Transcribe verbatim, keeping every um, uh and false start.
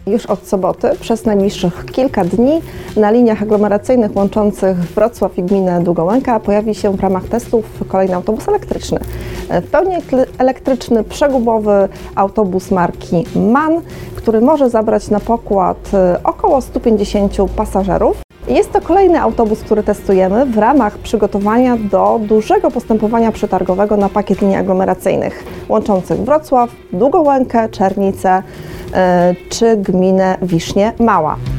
Już od soboty przez najbliższych kilka dni na liniach aglomeracyjnych łączących Wrocław i gminę Długołęka pojawi się w ramach testów kolejny autobus elektryczny. W pełni elektryczny, przegubowy autobus marki MAN, który może zabrać na pokład około stu pięćdziesięciu pasażerów. Jest to kolejny autobus, który testujemy w ramach przygotowania do dużego postępowania przetargowego na pakiet linii aglomeracyjnych łączących Wrocław, Długołękę, Czernice yy, czy gminę Wisznie Mała.